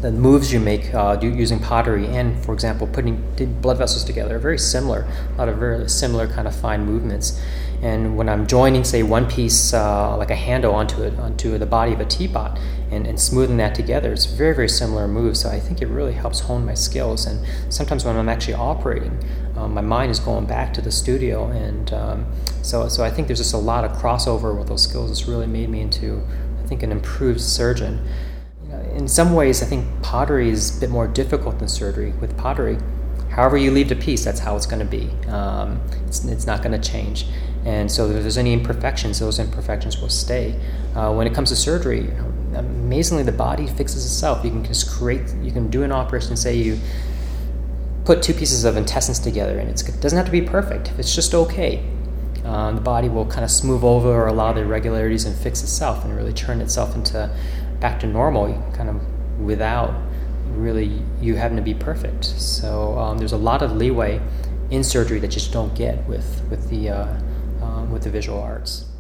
the moves you make using pottery and, for example, putting blood vessels together are very similar. A lot of very similar kind of fine movements. And when I'm joining, say, one piece, like a handle onto the body of a teapot, and smoothing that together, it's very, very similar moves. So I think it really helps hone my skills. And sometimes when I'm actually operating, my mind is going back to the studio. And so I think there's just a lot of crossover with those skills. It's really made me into, I think, an improved surgeon. In some ways, I think pottery is a bit more difficult than surgery. With pottery, however you leave the piece, that's how it's going to be. It's not going to change. And so if there's any imperfections, those imperfections will stay. When it comes to surgery, amazingly, the body fixes itself. You can do an operation, say you put two pieces of intestines together, and it doesn't have to be perfect. If it's just okay, the body will kind of smooth over or allow the irregularities and fix itself and really turn itself back to normal, kind of without really you having to be perfect. So there's a lot of leeway in surgery that you just don't get with the visual arts.